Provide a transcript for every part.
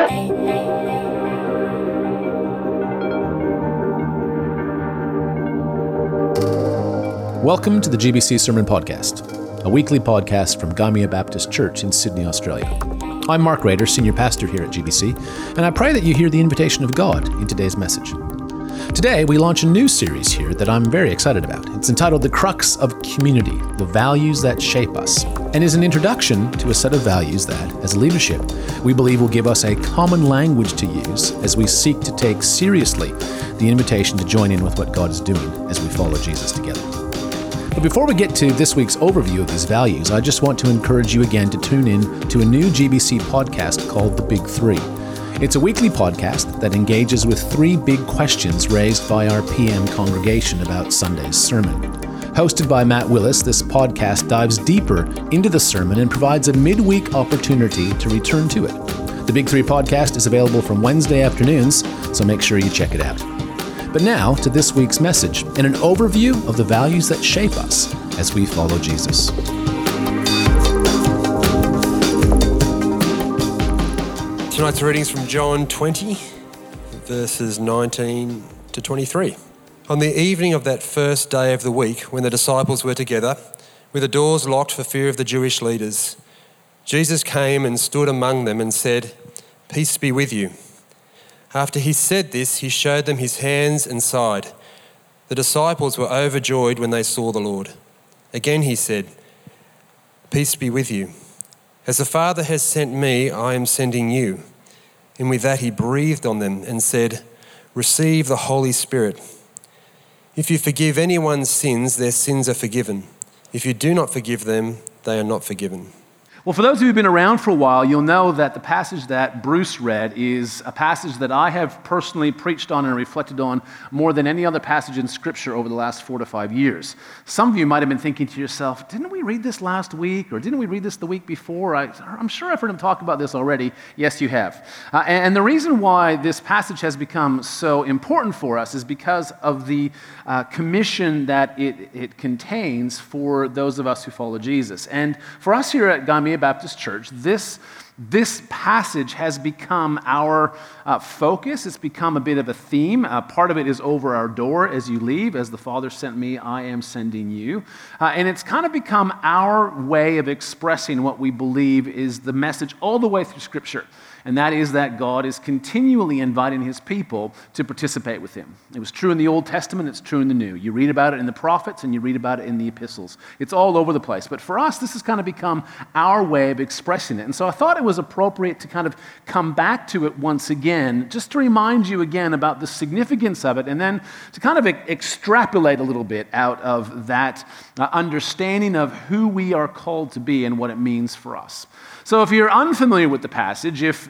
Welcome to the GBC Sermon Podcast, a weekly podcast from Gymea Baptist Church in Sydney, Australia. I'm Mark Rader, Senior Pastor here at GBC, and I pray that you hear the invitation of God in today's message. Today, we launch a new series here that I'm very excited about. It's entitled The Crux of Community, the Values That Shape Us, and is an introduction to a set of values that, as leadership, we believe will give us a common language to use as we seek to take seriously the invitation to join in with what God is doing as we follow Jesus together. But before we get to this week's overview of these values, I just want to encourage you again to tune in to a new GBC podcast called The Big Three. It's a weekly podcast that engages with three big questions raised by our PM congregation about Sunday's sermon. Hosted by Matt Willis, this podcast dives deeper into the sermon and provides a midweek opportunity to return to it. The Big Three podcast is available from Wednesday afternoons, so make sure you check it out. But now to this week's message and an overview of the values that shape us as we follow Jesus. Tonight's readings from John 20, verses 19 to 23. On the evening of that first day of the week, when the disciples were together, with the doors locked for fear of the Jewish leaders, Jesus came and stood among them and said, "Peace be with you." After he said this, he showed them his hands and side. The disciples were overjoyed when they saw the Lord. Again he said, "Peace be with you. As the Father has sent me, I am sending you." And with that he breathed on them and said, "Receive the Holy Spirit. If you forgive anyone's sins, their sins are forgiven. If you do not forgive them, they are not forgiven." Well, for those of you who've been around for a while, you'll know that the passage that Bruce read is a passage that I have personally preached on and reflected on more than any other passage in Scripture over the last 4 to 5 years. Some of you might have been thinking to yourself, didn't we read this last week, or didn't we read this the week before? I'm sure I've heard him talk about this already. Yes, you have. And the reason why this passage has become so important for us is because of the commission that it contains for those of us who follow Jesus. And for us here at Gymea Baptist Church, this passage has become our focus. It's become a bit of a theme. Part of it is over our door as you leave. As the Father sent me, I am sending you. And it's kind of become our way of expressing what we believe is the message all the way through Scripture. And that is that God is continually inviting his people to participate with him. It was true in the Old Testament, it's true in the New. You read about it in the prophets and you read about it in the epistles. It's all over the place. But for us, this has kind of become our way of expressing it. And so I thought it was appropriate to kind of come back to it once again, just to remind you again about the significance of it, and then to kind of extrapolate a little bit out of that understanding of who we are called to be and what it means for us. So if you're unfamiliar with the passage, if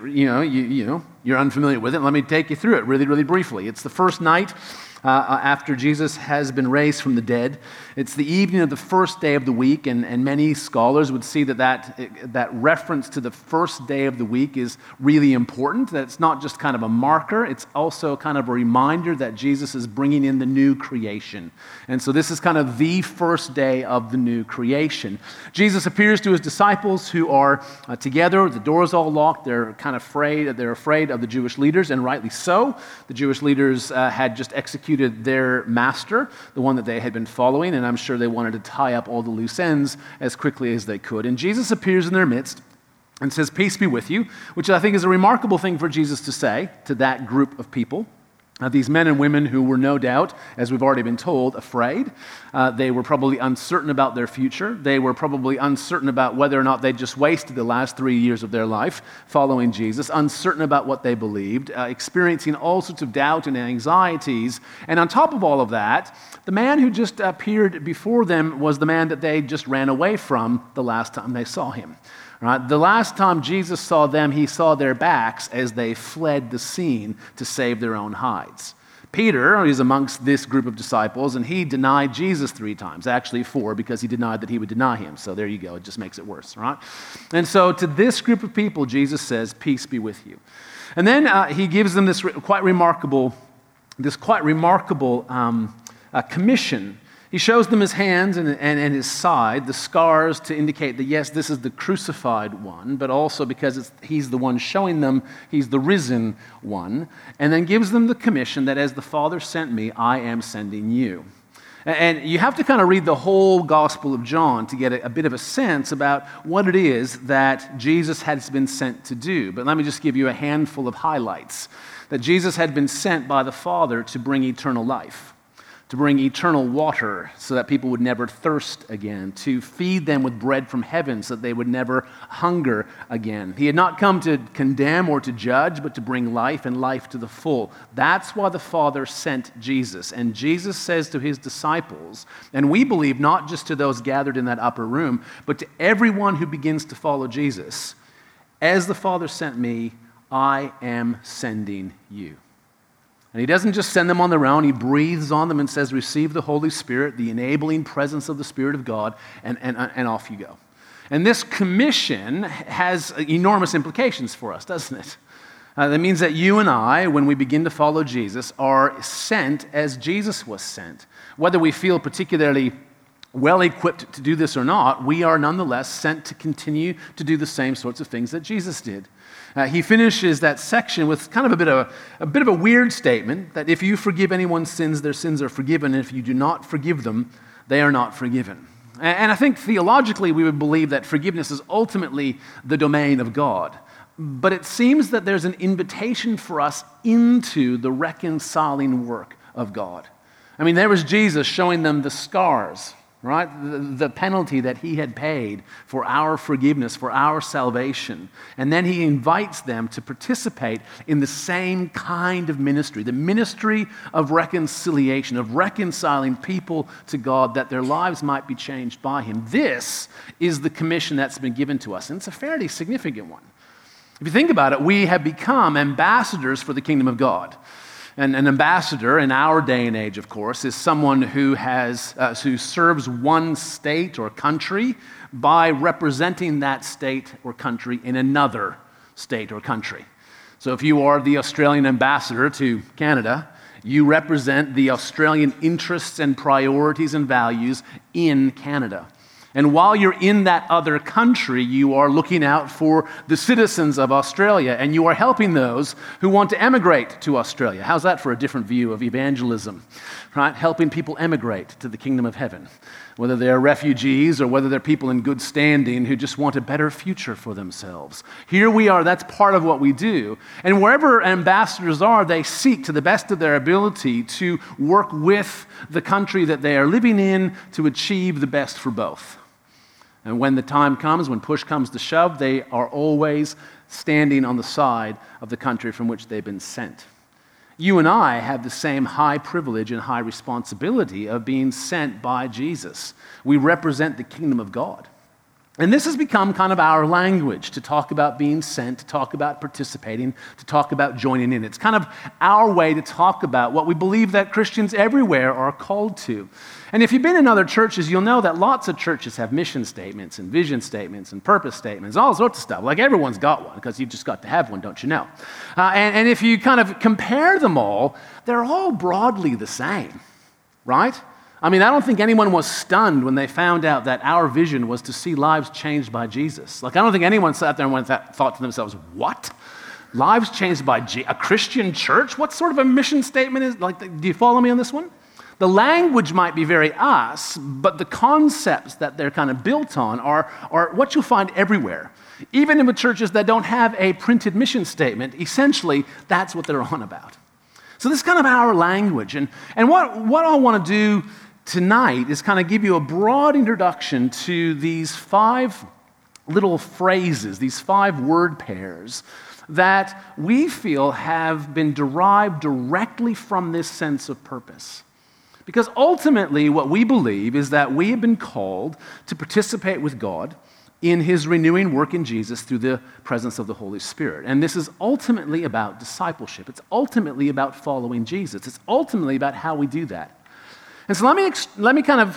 you're unfamiliar with it, let me take you through it really, really briefly. It's the first night after Jesus has been raised from the dead. It's the evening of the first day of the week, and many scholars would see that reference to the first day of the week is really important, that it's not just kind of a marker, it's also kind of a reminder that Jesus is bringing in the new creation. And so this is kind of the first day of the new creation. Jesus appears to his disciples who are together, the doors all locked, they're afraid of the Jewish leaders, and rightly so. The Jewish leaders had just executed their master, the one that they had been following, and I'm sure they wanted to tie up all the loose ends as quickly as they could. And Jesus appears in their midst and says, "Peace be with you," which I think is a remarkable thing for Jesus to say to that group of people. These men and women who were no doubt, as we've already been told, afraid. They were probably uncertain about their future. They were probably uncertain about whether or not they just wasted the last 3 years of their life following Jesus, uncertain about what they believed, experiencing all sorts of doubt and anxieties. And on top of all of that, the man who just appeared before them was the man that they just ran away from the last time they saw him. Right? The last time Jesus saw them, he saw their backs as they fled the scene to save their own hides. Peter is amongst this group of disciples, and he denied Jesus 3 times, actually 4, because he denied that he would deny him. So there you go, it just makes it worse, right? And so to this group of people, Jesus says, "Peace be with you." And then he gives them this quite remarkable commission He shows them his hands and his side, the scars to indicate that, yes, this is the crucified one, but also because he's the one showing them he's the risen one, and then gives them the commission that as the Father sent me, I am sending you. And you have to kind of read the whole Gospel of John to get a bit of a sense about what it is that Jesus has been sent to do. But let me just give you a handful of highlights. That Jesus had been sent by the Father to bring eternal life, to bring eternal water so that people would never thirst again, to feed them with bread from heaven so that they would never hunger again. He had not come to condemn or to judge, but to bring life and life to the full. That's why the Father sent Jesus. And Jesus says to his disciples, and we believe not just to those gathered in that upper room, but to everyone who begins to follow Jesus, as the Father sent me, I am sending you. And he doesn't just send them on their own. He breathes on them and says, receive the Holy Spirit, the enabling presence of the Spirit of God, and off you go. And this commission has enormous implications for us, doesn't it? That means that you and I, when we begin to follow Jesus, are sent as Jesus was sent. Whether we feel particularly well-equipped to do this or not, we are nonetheless sent to continue to do the same sorts of things that Jesus did. He finishes that section with kind of a bit of a weird statement that if you forgive anyone's sins, their sins are forgiven, and if you do not forgive them, they are not forgiven. And I think theologically we would believe that forgiveness is ultimately the domain of God. But it seems that there's an invitation for us into the reconciling work of God. I mean, there was Jesus showing them the scars, right? The penalty that he had paid for our forgiveness, for our salvation. And then he invites them to participate in the same kind of ministry, the ministry of reconciliation, of reconciling people to God that their lives might be changed by him. This is the commission that's been given to us, and it's a fairly significant one. If you think about it, we have become ambassadors for the kingdom of God. And an ambassador in our day and age, of course, is someone who serves one state or country by representing that state or country in another state or country. So if you are the Australian ambassador to Canada, you represent the Australian interests and priorities and values in Canada. And while you're in that other country, you are looking out for the citizens of Australia, and you are helping those who want to emigrate to Australia. How's that for a different view of evangelism, right? Helping people emigrate to the kingdom of heaven, whether they're refugees or whether they're people in good standing who just want a better future for themselves. Here we are, that's part of what we do. And wherever ambassadors are, they seek to the best of their ability to work with the country that they are living in to achieve the best for both. And when the time comes, when push comes to shove, they are always standing on the side of the country from which they've been sent. You and I have the same high privilege and high responsibility of being sent by Jesus. We represent the kingdom of God. And this has become kind of our language, to talk about being sent, to talk about participating, to talk about joining in. It's kind of our way to talk about what we believe that Christians everywhere are called to. And if you've been in other churches, you'll know that lots of churches have mission statements and vision statements and purpose statements, all sorts of stuff. Like everyone's got one, because you've just got to have one, don't you know? And if you kind of compare them all, they're all broadly the same, right? I mean, I don't think anyone was stunned when they found out that our vision was to see lives changed by Jesus. Like, I don't think anyone sat there and thought to themselves, what? Lives changed by a Christian church? What sort of a mission statement is, like, do you follow me on this one? The language might be very us, but the concepts that they're kind of built on are what you'll find everywhere. Even in the churches that don't have a printed mission statement, essentially, that's what they're on about. So this is kind of our language. And what I want to do tonight is kind of give you a broad introduction to these 5 little phrases, these 5 word pairs that we feel have been derived directly from this sense of purpose. Because ultimately what we believe is that we have been called to participate with God in his renewing work in Jesus through the presence of the Holy Spirit. And this is ultimately about discipleship. It's ultimately about following Jesus. It's ultimately about how we do that. And so let me kind of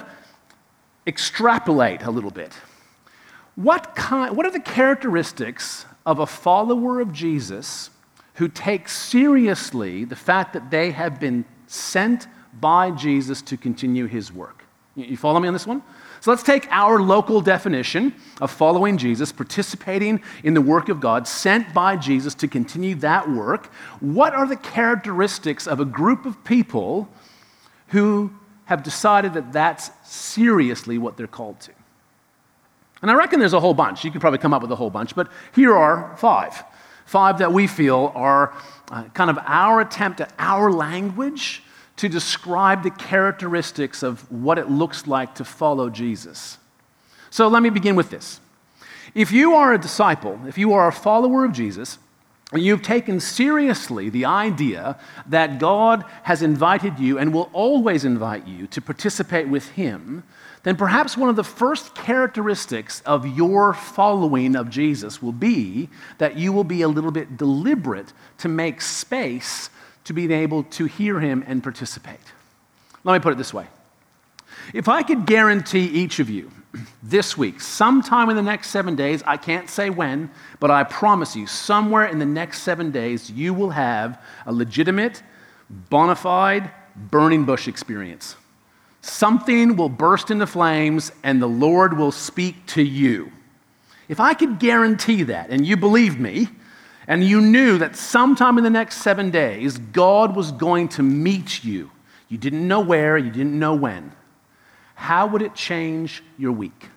extrapolate a little bit. What are the characteristics of a follower of Jesus who takes seriously the fact that they have been sent by Jesus to continue his work? You follow me on this one? So let's take our local definition of following Jesus, participating in the work of God, sent by Jesus to continue that work. What are the characteristics of a group of people who have decided that that's seriously what they're called to? And I reckon there's a whole bunch. You could probably come up with a whole bunch, but here are five. Five that we feel are kind of our attempt at our language to describe the characteristics of what it looks like to follow Jesus. So let me begin with this. If you are a disciple, if you are a follower of Jesus, and you've taken seriously the idea that God has invited you and will always invite you to participate with Him, then perhaps one of the first characteristics of your following of Jesus will be that you will be a little bit deliberate to make space to be able to hear Him and participate. Let me put it this way. If I could guarantee each of you this week, sometime in the next 7 days, I can't say when, but I promise you, somewhere in the next 7 days, you will have a legitimate, bona fide, burning bush experience. Something will burst into flames and the Lord will speak to you. If I could guarantee that, and you believe me, and you knew that sometime in the next 7 days, God was going to meet you, you didn't know where, you didn't know when, how would it change your week?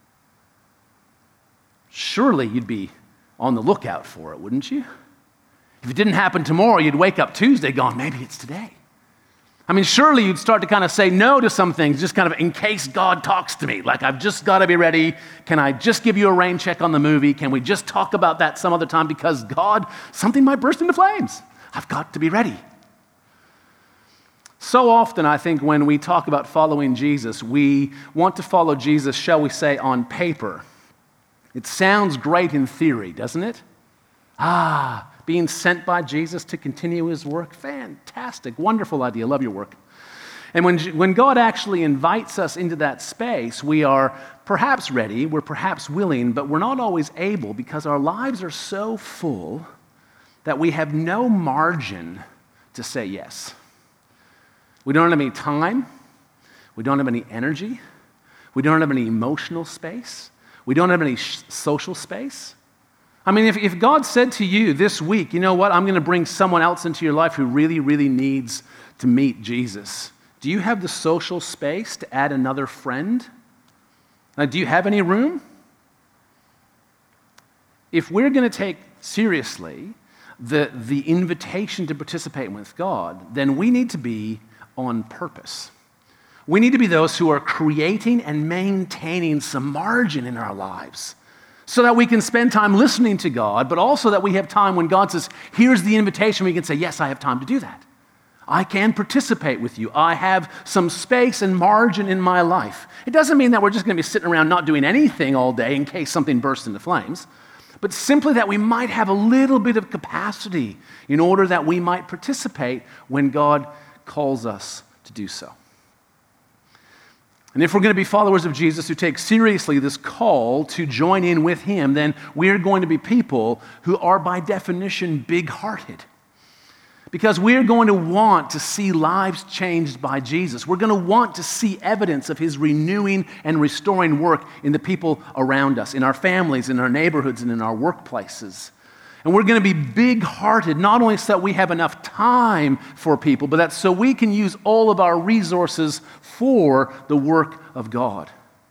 Surely you'd be on the lookout for it, wouldn't you? If it didn't happen tomorrow, you'd wake up Tuesday going, maybe it's today. I mean, surely you'd start to kind of say no to some things, just kind of in case God talks to me. Like, I've just got to be ready. Can I just give you a rain check on the movie? Can we just talk about that some other time? Because God, something might burst into flames. I've got to be ready. So often, I think, when we talk about following Jesus, we want to follow Jesus, shall we say, on paper. It sounds great in theory, doesn't it? Being sent by Jesus to continue His work, fantastic, wonderful idea, love your work. And when God actually invites us into that space, we are perhaps ready, we're perhaps willing, but we're not always able because our lives are so full that we have no margin to say yes. We don't have any time, we don't have any energy, we don't have any emotional space, we don't have any social space. I mean, if God said to you this week, you know what, I'm going to bring someone else into your life who really, really needs to meet Jesus, do you have the social space to add another friend? Do you have any room? If we're going to take seriously the invitation to participate with God, then we need to be on purpose. We need to be those who are creating and maintaining some margin in our lives, so that we can spend time listening to God, but also that we have time when God says, here's the invitation, we can say, yes, I have time to do that. I can participate with you. I have some space and margin in my life. It doesn't mean that we're just going to be sitting around not doing anything all day in case something bursts into flames, but simply that we might have a little bit of capacity in order that we might participate when God calls us to do so. And if we're going to be followers of Jesus who take seriously this call to join in with Him, then we're going to be people who are by definition big-hearted. Because we're going to want to see lives changed by Jesus. We're going to want to see evidence of His renewing and restoring work in the people around us, in our families, in our neighborhoods, and in our workplaces. And we're going to be big-hearted, not only so that we have enough time for people, but that so we can use all of our resources for the work of God.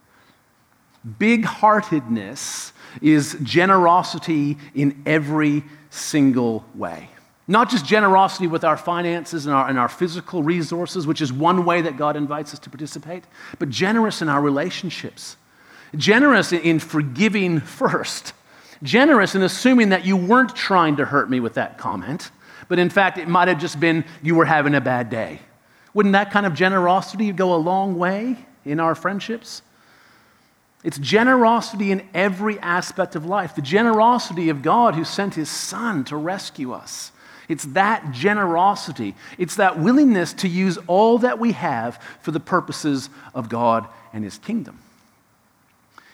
Big-heartedness is generosity in every single way. Not just generosity with our finances and our physical resources, which is one way that God invites us to participate, but generous in our relationships. Generous in forgiving first. Generous in assuming that you weren't trying to hurt me with that comment, but in fact, it might have just been you were having a bad day. Wouldn't that kind of generosity go a long way in our friendships? It's generosity in every aspect of life. The generosity of God who sent His Son to rescue us. It's that generosity. It's that willingness to use all that we have for the purposes of God and His kingdom.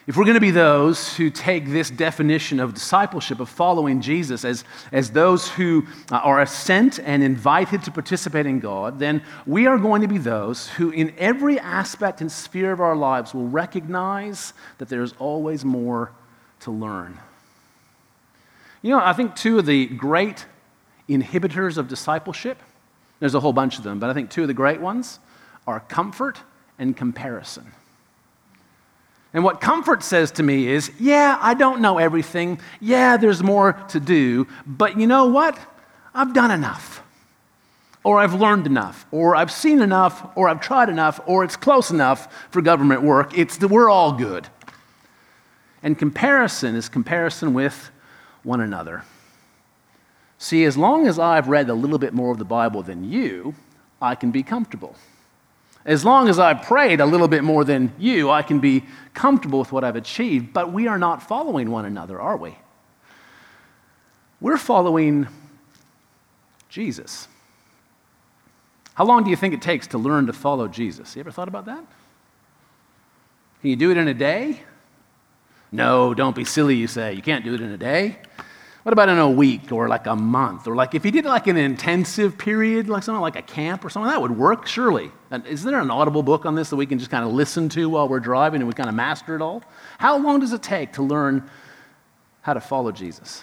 If we're going to be those who take this definition of discipleship, of following Jesus, as those who are sent and invited to participate in God, then we are going to be those who in every aspect and sphere of our lives will recognize that there's always more to learn. You know, I think two of the great inhibitors of discipleship, there's a whole bunch of them, but I think two of the great ones are comfort and comparison. And what comfort says to me is, yeah, I don't know everything. Yeah, there's more to do. But you know what? I've done enough. Or I've learned enough. Or I've seen enough. Or I've tried enough. Or it's close enough for government work. We're all good. And comparison is comparison with one another. See, as long as I've read a little bit more of the Bible than you, I can be comfortable. As long as I've prayed a little bit more than you, I can be comfortable with what I've achieved. But we are not following one another, are we? We're following Jesus. How long do you think it takes to learn to follow Jesus? You ever thought about that? Can you do it in a day? No, don't be silly, you say. You can't do it in a day. What about in a week or like a month? Or like if you did like an intensive period, like something like a camp or something, that would work, surely. And is there an Audible book on this that we can just kind of listen to while we're driving and we kind of master it all? How long does it take to learn how to follow Jesus?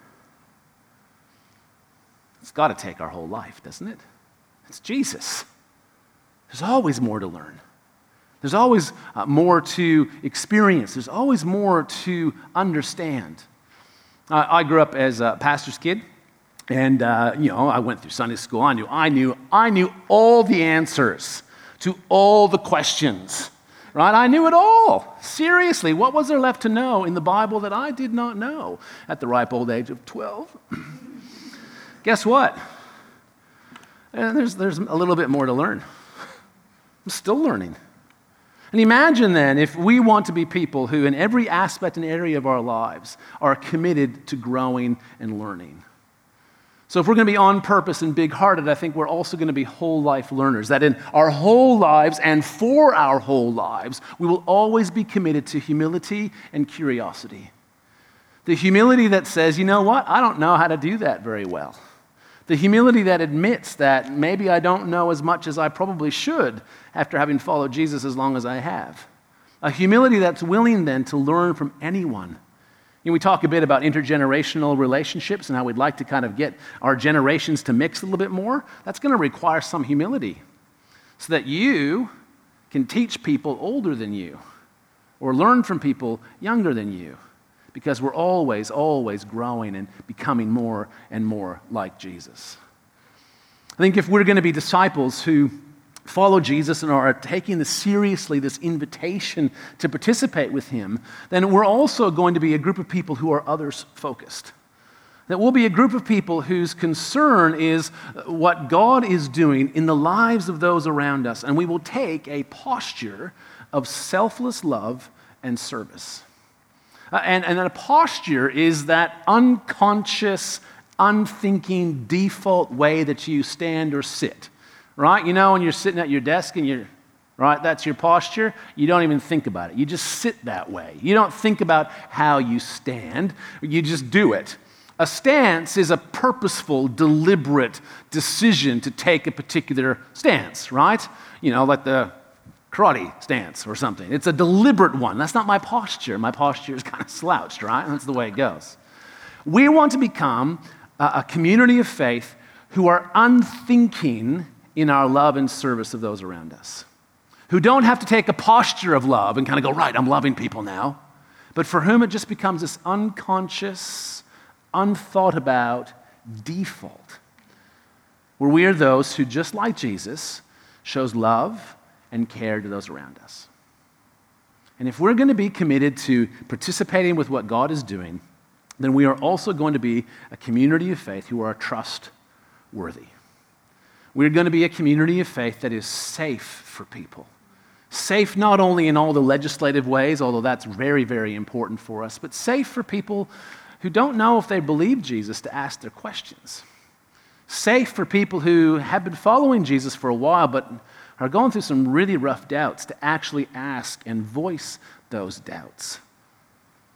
It's got to take our whole life, doesn't it? It's Jesus. There's always more to learn. There's always more to experience. There's always more to understand. I grew up as a pastor's kid, and I went through Sunday school. I knew all the answers to all the questions, right? I knew it all. Seriously, what was there left to know in the Bible that I did not know at the ripe old age of 12? Guess what? There's a little bit more to learn. I'm still learning. And imagine then if we want to be people who in every aspect and area of our lives are committed to growing and learning. So if we're going to be on purpose and big-hearted, I think we're also going to be whole life learners, that in our whole lives and for our whole lives, we will always be committed to humility and curiosity. The humility that says, you know what, I don't know how to do that very well. The humility that admits that maybe I don't know as much as I probably should after having followed Jesus as long as I have. A humility that's willing then to learn from anyone. You know, we talk a bit about intergenerational relationships and how we'd like to kind of get our generations to mix a little bit more. That's going to require some humility so that you can teach people older than you or learn from people younger than you. Because we're always, always growing and becoming more and more like Jesus. I think if we're going to be disciples who follow Jesus and are taking seriously this invitation to participate with him, then we're also going to be a group of people who are others-focused. That we'll be a group of people whose concern is what God is doing in the lives of those around us, and we will take a posture of selfless love and service. And a posture is that unconscious, unthinking, default way that you stand or sit, right? You know, when you're sitting at your desk and right, that's your posture, you don't even think about it. You just sit that way. You don't think about how you stand. You just do it. A stance is a purposeful, deliberate decision to take a particular stance, right? You know, like the karate stance or something. It's a deliberate one. That's not my posture. My posture is kind of slouched, right? That's the way it goes. We want to become a community of faith who are unthinking in our love and service of those around us, who don't have to take a posture of love and kind of go, right, I'm loving people now, but for whom it just becomes this unconscious, unthought about default, where we are those who, just like Jesus, shows love and care to those around us. And if we're going to be committed to participating with what God is doing, then we are also going to be a community of faith who are trustworthy. We're going to be a community of faith that is safe for people. Safe not only in all the legislative ways, although that's very, very important for us, but safe for people who don't know if they believe Jesus to ask their questions. Safe for people who have been following Jesus for a while, but are going through some really rough doubts to actually ask and voice those doubts.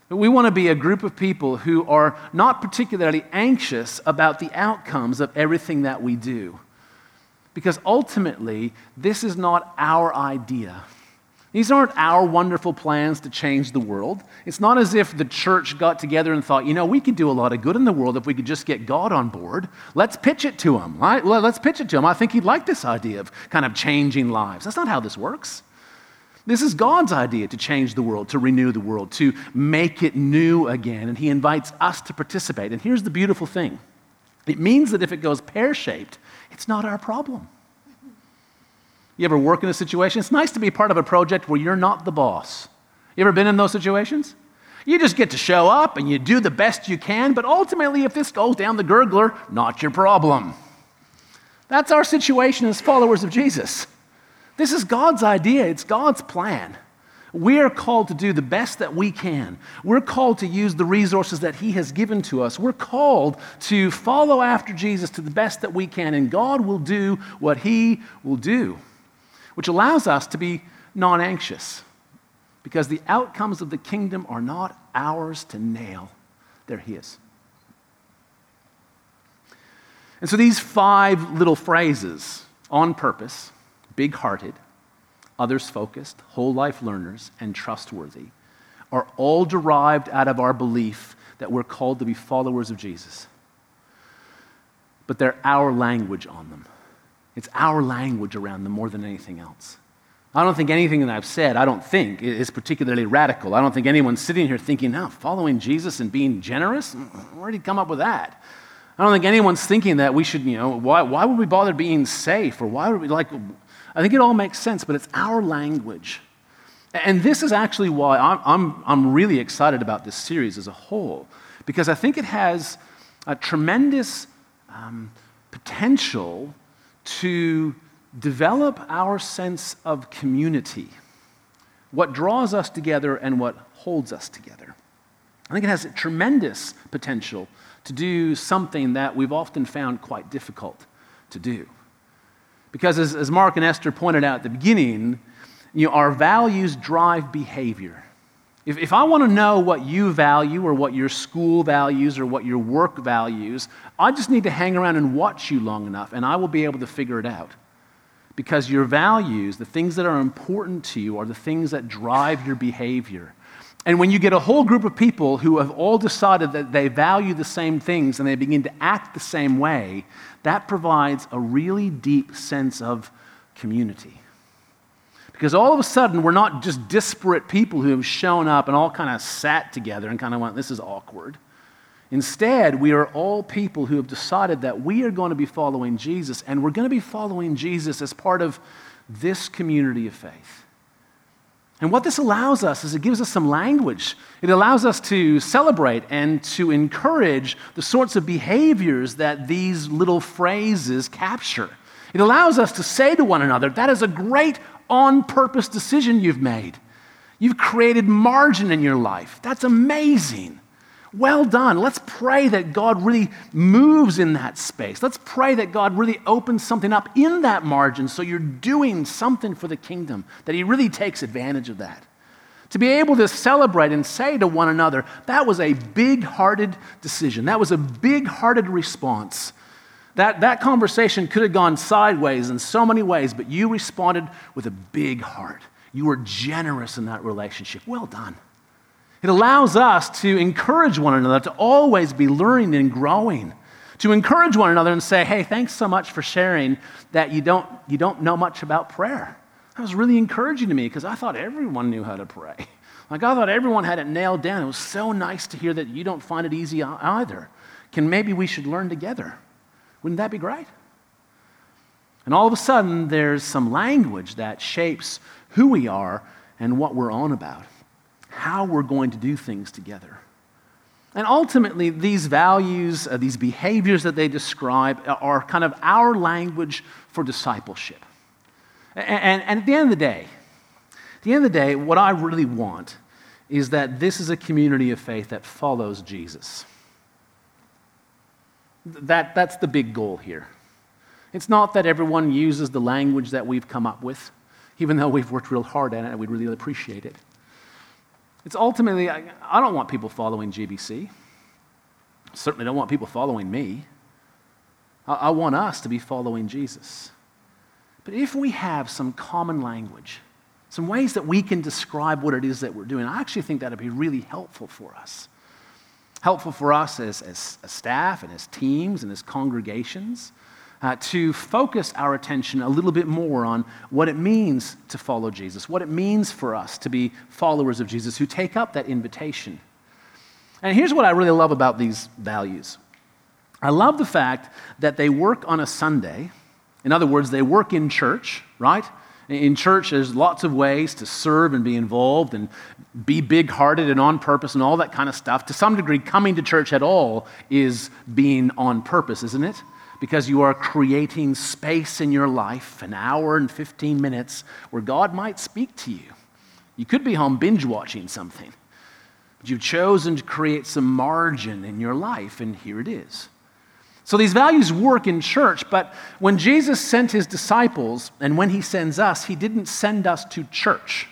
We want to be a group of people who are not particularly anxious about the outcomes of everything that we do. Because ultimately, this is not our idea. These aren't our wonderful plans to change the world. It's not as if the church got together and thought, we could do a lot of good in the world if we could just get God on board. Let's pitch it to him, right? Well, let's pitch it to him. I think he'd like this idea of kind of changing lives. That's not how this works. This is God's idea to change the world, to renew the world, to make it new again, and he invites us to participate. And here's the beautiful thing. It means that if it goes pear-shaped, it's not our problem. You ever work in a situation? It's nice to be part of a project where you're not the boss. You ever been in those situations? You just get to show up and you do the best you can, but ultimately if this goes down the gurgler, not your problem. That's our situation as followers of Jesus. This is God's idea. It's God's plan. We are called to do the best that we can. We're called to use the resources that he has given to us. We're called to follow after Jesus to the best that we can, and God will do what he will do, which allows us to be non-anxious because the outcomes of the kingdom are not ours to nail. They're his. And so these 5 little phrases, on purpose, big-hearted, others-focused, whole-life learners, and trustworthy, are all derived out of our belief that we're called to be followers of Jesus. But they're our language on them. It's our language around them more than anything else. I don't think anything that I've said, is particularly radical. I don't think anyone's sitting here thinking, following Jesus and being generous? Where did he come up with that? I don't think anyone's thinking that we should, why would we bother being safe? Or why would we I think it all makes sense, but it's our language. And this is actually why I'm really excited about this series as a whole, because I think it has a tremendous potential to develop our sense of community, what draws us together and what holds us together. I think it has a tremendous potential to do something that we've often found quite difficult to do. Because as Mark and Esther pointed out at the beginning, our values drive behavior. If I want to know what you value or what your school values or what your work values, I just need to hang around and watch you long enough and I will be able to figure it out. Because your values, the things that are important to you, are the things that drive your behavior. And when you get a whole group of people who have all decided that they value the same things and they begin to act the same way, that provides a really deep sense of community. Because all of a sudden, we're not just disparate people who have shown up and all kind of sat together and kind of went, this is awkward. Instead, we are all people who have decided that we are going to be following Jesus, and we're going to be following Jesus as part of this community of faith. And what this allows us is it gives us some language. It allows us to celebrate and to encourage the sorts of behaviors that these little phrases capture. It allows us to say to one another, that is a great on-purpose decision you've made. You've created margin in your life. That's amazing. Well done. Let's pray that God really moves in that space. Let's pray that God really opens something up in that margin so you're doing something for the kingdom, that he really takes advantage of that. To be able to celebrate and say to one another, that was a big-hearted decision. That was a big-hearted response. That conversation could have gone sideways in so many ways, but you responded with a big heart. You were generous in that relationship. Well done. It allows us to encourage one another to always be learning and growing, to encourage one another and say, hey, thanks so much for sharing that you don't know much about prayer. That was really encouraging to me because I thought everyone knew how to pray. I thought everyone had it nailed down. It was so nice to hear that you don't find it easy either. Maybe we should learn together. Wouldn't that be great? And all of a sudden, there's some language that shapes who we are and what we're on about, how we're going to do things together. And ultimately, these values, these behaviors that they describe are kind of our language for discipleship. And at the end of the day, what I really want is that this is a community of faith that follows Jesus. That's the big goal here. It's not that everyone uses the language that we've come up with, even though we've worked real hard at it and we really appreciate it. It's ultimately, I don't want people following GBC. Certainly don't want people following me. I want us to be following Jesus. But if we have some common language, some ways that we can describe what it is that we're doing, I actually think that would be really helpful for us. Helpful for us as a staff and as teams and as congregations to focus our attention a little bit more on what it means to follow Jesus, what it means for us to be followers of Jesus who take up that invitation. And here's what I really love about these values. I love the fact that they work on a Sunday. In other words, they work in church, right? In church, there's lots of ways to serve and be involved and be big-hearted and on purpose and all that kind of stuff. To some degree, coming to church at all is being on purpose, isn't it? Because you are creating space in your life, an hour and 15 minutes, where God might speak to you. You could be home binge-watching something, but you've chosen to create some margin in your life, and here it is. So these values work in church, but when Jesus sent his disciples, and when he sends us, he didn't send us to church.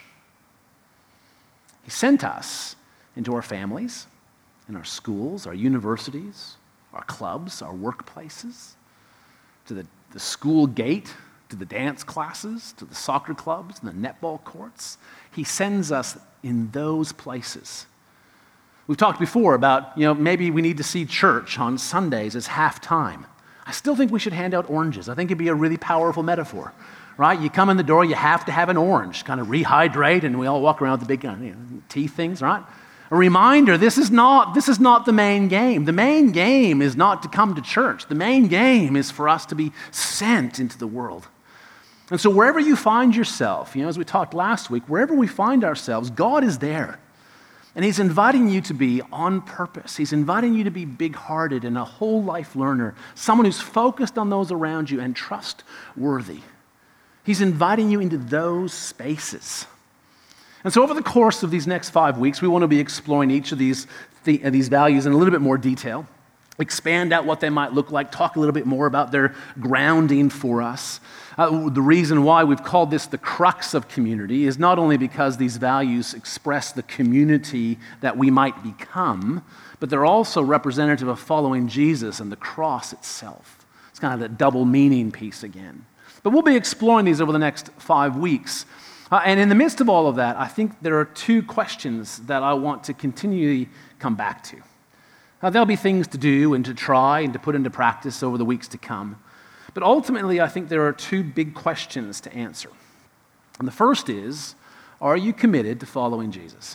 He sent us into our families, in our schools, our universities, our clubs, our workplaces, to the school gate, to the dance classes, to the soccer clubs, and the netball courts. He sends us in those places. We've talked before about, maybe we need to see church on Sundays as halftime. I still think we should hand out oranges. I think it'd be a really powerful metaphor, right? You come in the door, you have to have an orange, kind of rehydrate, and we all walk around with the big tea things, right? A reminder, this is not the main game. The main game is not to come to church. The main game is for us to be sent into the world. And so wherever you find yourself, as we talked last week, wherever we find ourselves, God is there. And he's inviting you to be on purpose. He's inviting you to be big-hearted and a whole life learner, someone who's focused on those around you and trustworthy. He's inviting you into those spaces. And so over the course of these next 5 weeks, we want to be exploring each of these values in a little bit more detail, expand out what they might look like, talk a little bit more about their grounding for us. The reason why we've called this the crux of community is not only because these values express the community that we might become, but they're also representative of following Jesus and the cross itself. It's kind of that double meaning piece again. But we'll be exploring these over the next 5 weeks. And in the midst of all of that, I think there are 2 questions that I want to continually come back to. There'll be things to do and to try and to put into practice over the weeks to come. But ultimately, I think there are 2 big questions to answer. And the first is, are you committed to following Jesus?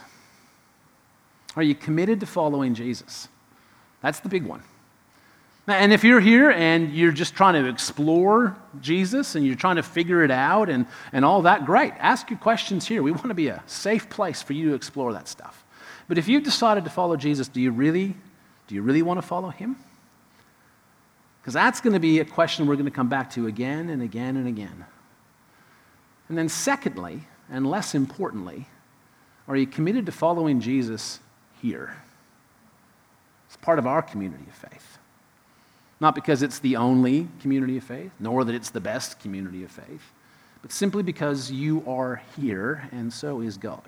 Are you committed to following Jesus? That's the big one. And if you're here and you're just trying to explore Jesus and you're trying to figure it out and all that, great. Ask your questions here. We want to be a safe place for you to explore that stuff. But if you've decided to follow Jesus, do you really want to follow him? Because that's going to be a question we're going to come back to again and again and again. And then secondly, and less importantly, are you committed to following Jesus here? It's part of our community of faith. Not because it's the only community of faith, nor that it's the best community of faith, but simply because you are here and so is God.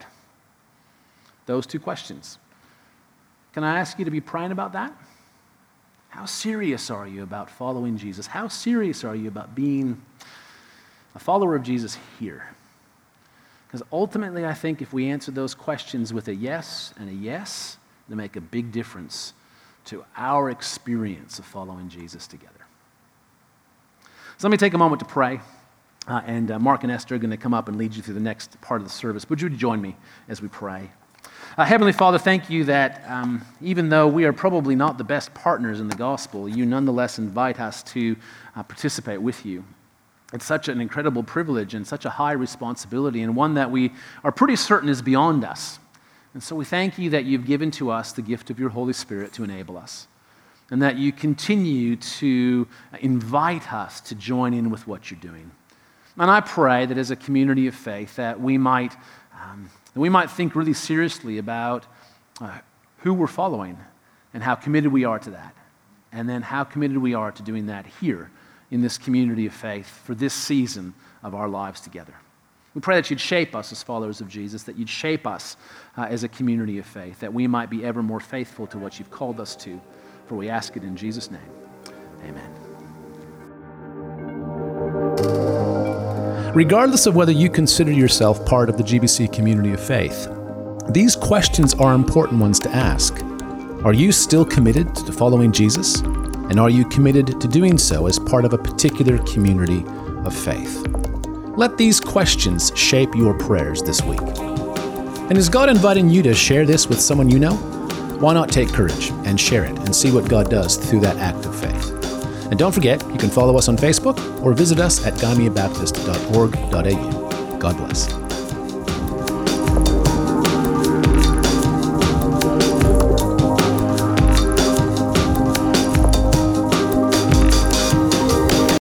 Those 2 questions. Can I ask you to be praying about that? How serious are you about following Jesus? How serious are you about being a follower of Jesus here? Because ultimately, I think if we answer those questions with a yes and a yes, they make a big difference to our experience of following Jesus together. So let me take a moment to pray, and Mark and Esther are going to come up and lead you through the next part of the service. Would you join me as we pray? Heavenly Father, thank you that even though we are probably not the best partners in the gospel, you nonetheless invite us to participate with you. It's such an incredible privilege and such a high responsibility, and one that we are pretty certain is beyond us. And so we thank you that you've given to us the gift of your Holy Spirit to enable us, and that you continue to invite us to join in with what you're doing. And I pray that as a community of faith that we might think really seriously about who we're following and how committed we are to that, and then how committed we are to doing that here in this community of faith for this season of our lives together. We pray that you'd shape us as followers of Jesus, that you'd shape us as a community of faith, that we might be ever more faithful to what you've called us to. For we ask it in Jesus' name. Amen. Regardless of whether you consider yourself part of the GBC community of faith, these questions are important ones to ask. Are you still committed to following Jesus? And are you committed to doing so as part of a particular community of faith? Let these questions shape your prayers this week. And is God inviting you to share this with someone you know? Why not take courage and share it and see what God does through that act of faith? And don't forget, you can follow us on Facebook or visit us at gamiabaptist.org.au. God bless.